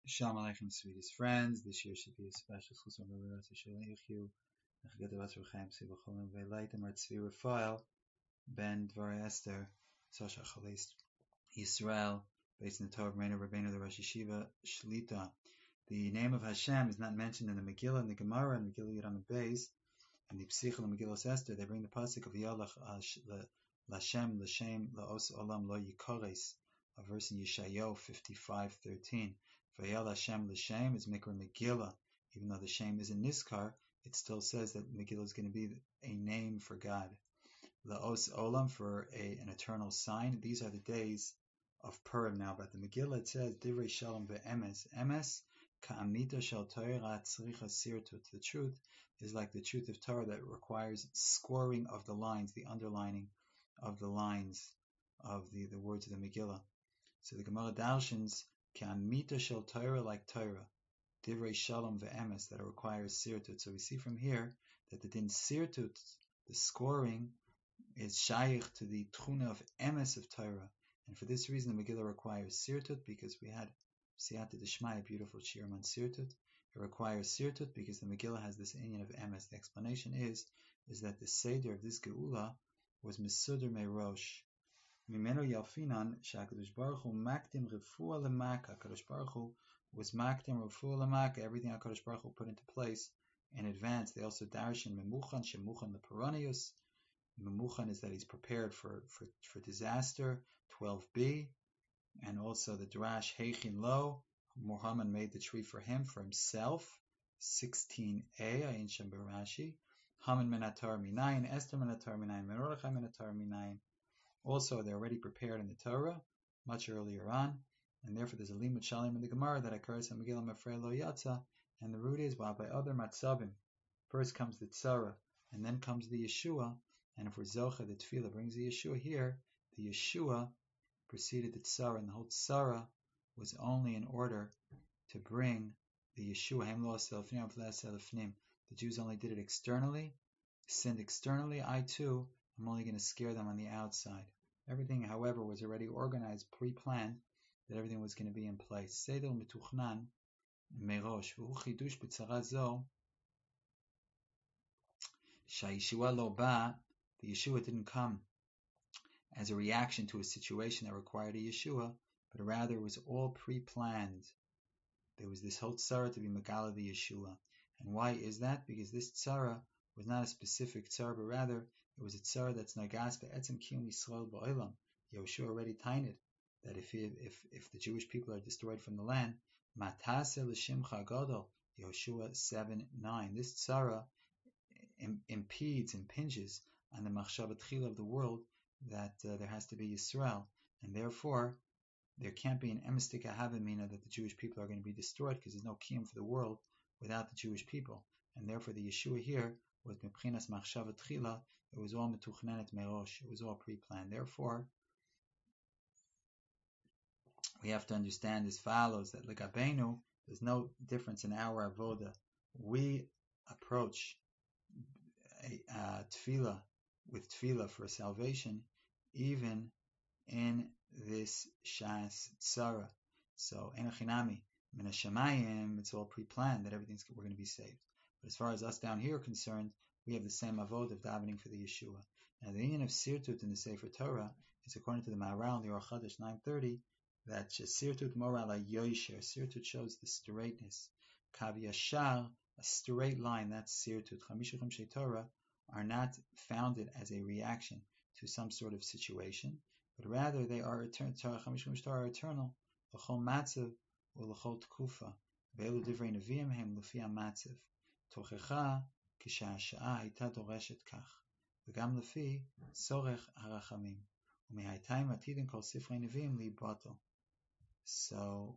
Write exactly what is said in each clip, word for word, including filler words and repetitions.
Shalom Aleichem, sweetest friends. This year should be a special chusma b'miras Yisrael Nechagat Abbas Rechaim Sivachol Ve'Leitem Artzvi Rafael Ben Dvarei Esther Sasha Chalist Yisrael, based in the Torah of Meir Rabbeinu the Rosh Yeshiva Shlita. The name of Hashem is not mentioned in the Megillah and the Gemara and Megillah Yudam Beis and the Psichel and Megillah Esther. They bring the pasuk of Yalach Lashem Lashem Laos Olam Lo Yikores, a verse in Yeshayahu fifty-five thirteen. Vayal Hashem L'Shem is Mikra Megillah. Even though the Shem is in Niskar, it still says that Megillah is going to be a name for God. Laos Olam for a, an eternal sign. These are the days of Purim now. But the Megillah it says Divrei Shalom ve'emes. Emes ka'amita shel Torah tzricha sirtut. The truth is like the truth of Torah that requires scoring of the lines, the underlining of the lines of the, the words of the Megillah. So the Gemara darshans K'amita shel Torah, like Torah, divrei shalom ve'emes, that it requires sirtut. So we see from here that the din sirtut, the scoring, is shaykh to the tchuna of emes of Torah, and for this reason the Megillah requires sirtut, because we had siyata d'shmai, a beautiful shiur on sirtut. It requires sirtut because the Megillah has this inyan of emes. The explanation is is that the seder of this geula was mesuder merosh. Mimenu Yalfinan Shakadosh Baruch Hu Makdim Refuah Lemaka. Kadosh Baruch Hu was Makdim Refuah Lemaka. Everything Hakadosh Baruch Hu put into place in advance. They also darshan Memuchan Shemuchan Leperonius. Memuchan is that he's prepared for for for disaster. twelve b, and also the Drash Heichin Lo. Muhammad made the tree for him for himself. sixteen a Ayin Shem Barashi. Haman Menatar Minayin. Esther Menatar Minayin. Merodachai Menatar Minayin. Also, they're already prepared in the Torah, much earlier on, and therefore there's a limud shalim in the Gemara that occurs in Megillah Mafrei Lo Yatza, and the root is while by other matzavim. First comes the tzara, and then comes the Yeshua, and if we're zocha, the tefillah brings the Yeshua here, the Yeshua preceded the tzara, and the whole tzara was only in order to bring the Yeshua. The Jews only did it externally, sinned externally. I too am only going to scare them on the outside. Everything, however, was already organized, pre-planned, that everything was going to be in place. Seder metuchnan merosh v'hu chidush b'tzara zo shayeshua lo ba. The Yeshua didn't come as a reaction to a situation that required a Yeshua, but rather it was all pre-planned. There was this whole tzara to be megala the Yeshua. And why is that? Because this tzara was not a specific tzara, but rather it was a tzara that's nagas be'etzem kiyum Yisrael ba'olam. Yehoshua already tainted that if, he, if if the Jewish people are destroyed from the land, matase l'shimcha gadol, Yehoshua seven nine. This tzara im, impedes, impinges on the machshavat chila of the world that uh, there has to be Yisrael, and therefore there can't be an emistik ahavimina that the Jewish people are going to be destroyed, because there's no kiyum for the world without the Jewish people, and therefore the Yeshua here was mepchinas machshavat chila. It was all metuchnenet merosh. It was all pre-planned. Therefore, we have to understand as follows, that legabenu, there's no difference in our avoda. We approach a uh, tefillah with tefillah for salvation, even in this shas tzara. So enochinami min hashamayim, it's all pre-planned that everything's we're going to be saved. But as far as us down here are concerned, we have the same avod of davening for the Yeshua. Now the union of sirtut in the Sefer Torah is according to the Maharal in the Or Chadash nine thirty, that sirtut moral yoisher. Sirtut shows the straightness. Kav yashar, a straight line, that's sirtut. Chamisha Chumshei Torah are not founded as a reaction to some sort of situation, but rather they are eternal. Chamisha Chumshei Torah are eternal. L'chol matzav u'l'chol tkufa. Ve'elu divrei neviim hem l'fi matzav. Tochecha כשהשעה הייתה דורשת כך, וגם לפי צורך הרחמים, ומהייתיים עתידים כל ספרי נביאים להיבטל. So,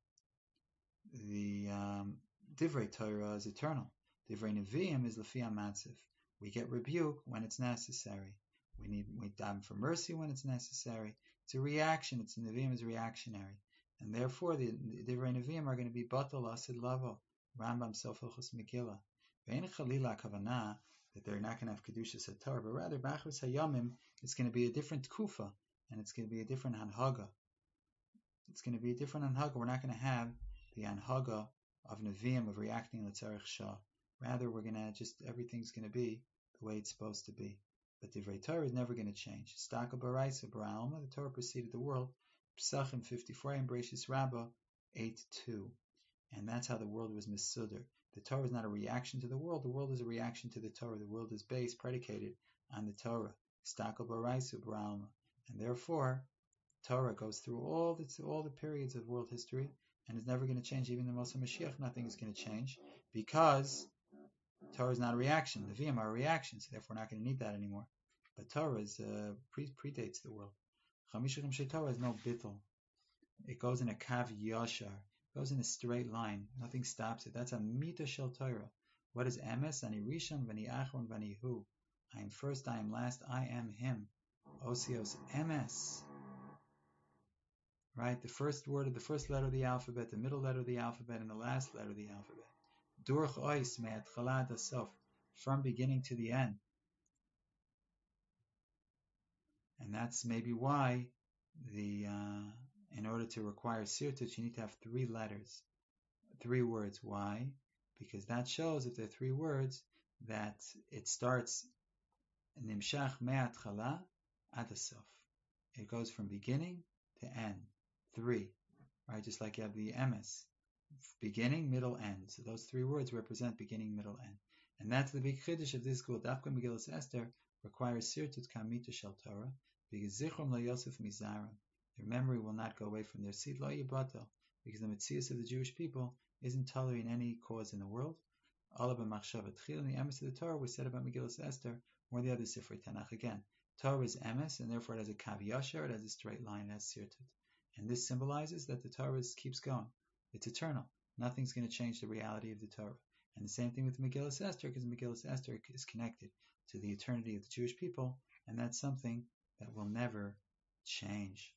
the um, Divrei Torah is eternal. Divrei Nevi'im is Lefi HaMatzav. We get rebuke when it's necessary. We need we daven for mercy when it's necessary. It's a reaction. It's Nevi'im is reactionary, and therefore the, the Divrei Nevi'im are going to be batal asid lavo. Rambam Sof Hilchos Megillah. Ve'en chalila kavanah that they're not going to have kedushas haTorah, but rather b'achos hayamim it's going to be a different kufa, and it's going to be a different hanhaga. It's going to be a different hanhaga. We're not going to have the anhaga of Nevi'im of reacting l'tzarech shah. Rather, we're gonna just everything's gonna be the way it's supposed to be. But the Divrei Torah is never going to change. Staka baraisa baralma, the Torah preceded the world. Psachim fifty-four and Bereshis Rabbah eight two, and that's how the world was misuder. The Torah is not a reaction to the world. The world is a reaction to the Torah. The world is based, predicated on the Torah. Staka baraisa baralma, and therefore Torah goes through all the all the periods of world history and is never going to change. Even the Moshe Mashiach, nothing is going to change because Torah is not a reaction. The Nevi'im are a reaction, so therefore we're not going to need that anymore. But Torah is, uh, pre- predates the world. Chamisha Chemshei Torah is no bittul. It goes in a kav yashar. It goes in a straight line. Nothing stops it. That's a mita shel Torah. What is emes? Ani rishon, v'ani achron, v'ani hu. I am first, I am last, I am him. Osios emes. Right? The first word of the first letter of the alphabet, the middle letter of the alphabet, and the last letter of the alphabet. Durch ois me'at chalad asof, from beginning to the end. And that's maybe why the uh, in order to require sirtut, you need to have three letters, three words. Why? Because that shows if there are three words that it starts nimshach me'at chala ad asof. It goes from beginning to end. Three, right? Just like you have the emes. Beginning, middle, end. So those three words represent beginning, middle, end. And that's the big chiddush of this school. Dafka Megillas Esther requires sirtut kamita shel Torah because zichron lo yosef mizaram. Their memory will not go away from their seat lo yibato because the mitzias of the Jewish people isn't tolerating any cause in the world. All about machshavat chil and the emes of the Torah was said about Megillas Esther or the other Sifrei Tanakh again. Torah is emes and therefore it has a kav yashar, it has a straight line, it has sirtut. And this symbolizes that the Torah keeps going. It's eternal. Nothing's going to change the reality of the Torah. And the same thing with Megillas Esther, because Megillas Esther is connected to the eternity of the Jewish people, and that's something that will never change.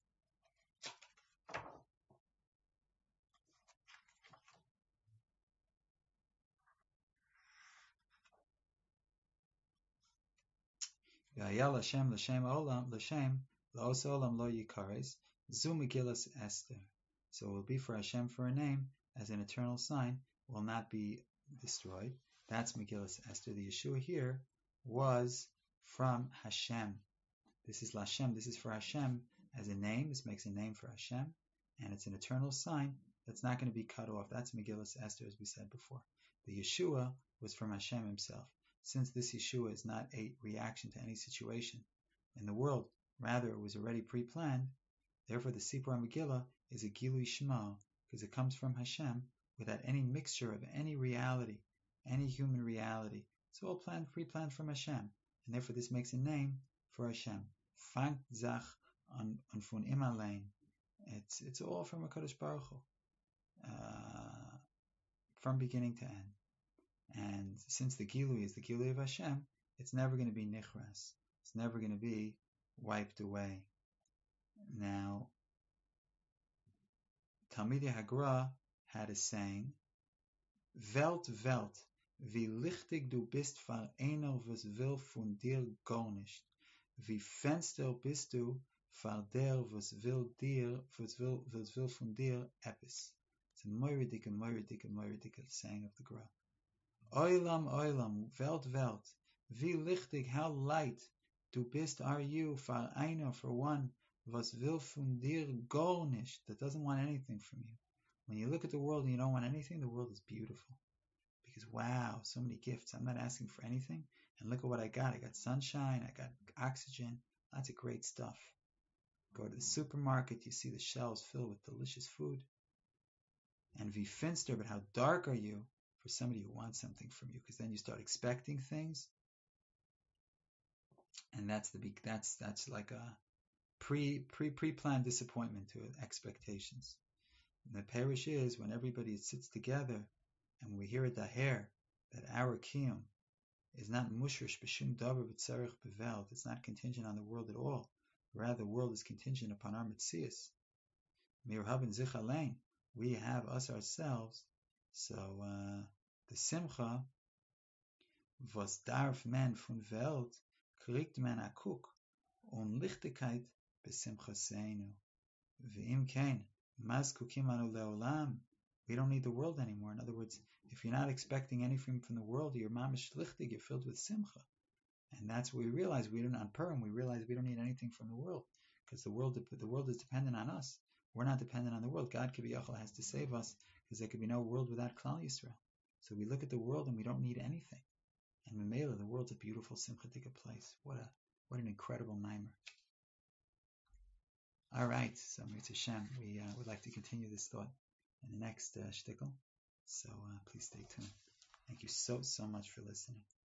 V'ayal Hashem l'shem olam l'shem la'os olam lo yikares zu Megillas Esther. So it will be for Hashem for a name as an eternal sign, will not be destroyed. That's Megillas Esther. The Yeshua here was from Hashem. This is Lashem. This is for Hashem as a name. This makes a name for Hashem, and it's an eternal sign that's not going to be cut off. That's Megillas Esther, as we said before. The Yeshua was from Hashem himself. Since this Yeshua is not a reaction to any situation in the world, rather it was already pre-planned, therefore the Sipur Megillah is a Gilui Shema, because it comes from Hashem without any mixture of any reality, any human reality. It's all planned, pre-planned from Hashem, and therefore this makes a name for Hashem. Fangt zach on fun im allein. It's it's all from HaKadosh Baruch Hu, uh, from beginning to end. And since the Gilui is the Gilui of Hashem, it's never going to be nichras. It's never going to be wiped away. Now, Talmidei Hagra had a saying, Welt, Welt, wie lichtig du bist für einer, was will von dir gar nicht. Wie Fenster bist du für der, was will dir, was will, was will von dir etwas. It's a moiridik, a moiridik, a moiridik saying of the Gra. Oilam, oilam, Welt, Welt, wie lichtig, how light du bist are you für einer, for one, was will von dir gar nicht, that doesn't want anything from you. When you look at the world and you don't want anything, the world is beautiful. Because wow, so many gifts. I'm not asking for anything. And look at what I got. I got sunshine, I got oxygen, lots of great stuff. Go to the supermarket, you see the shelves filled with delicious food. And wie finster, but how dark are you for somebody who wants something from you? Because then you start expecting things. And that's the big, that's that's like a pre pre pre-planned disappointment to expectations. And the parish is when everybody sits together and we hear at the hair that our kiyum is not mushrish b'shum davar b'tzarech b'veld. It's not contingent on the world at all. Rather, the world is contingent upon our mitzias. Mir haben zich allein. We have us ourselves. So uh, the simcha was darf man von Welt kriegt man akuk und Lichtigkeit besimcha seinu. Ve'im kein maz kukim anu leolam we don't need the world anymore. In other words, if you're not expecting anything from the world, you're mamish shlichtig, you're filled with simcha. And that's what we realize. We don't on Purim. We realize we don't need anything from the world because the world the world is dependent on us. We're not dependent on the world. God Kibiyachal has to save us because there could be no world without Klal Yisrael. So we look at the world and we don't need anything. And Mamela, the world's a beautiful simchatika place. What a what an incredible mimer. All right, so Mirza Hashem, we uh, would like to continue this thought in the next uh, shtickle. So uh, please stay tuned. Thank you so so much for listening.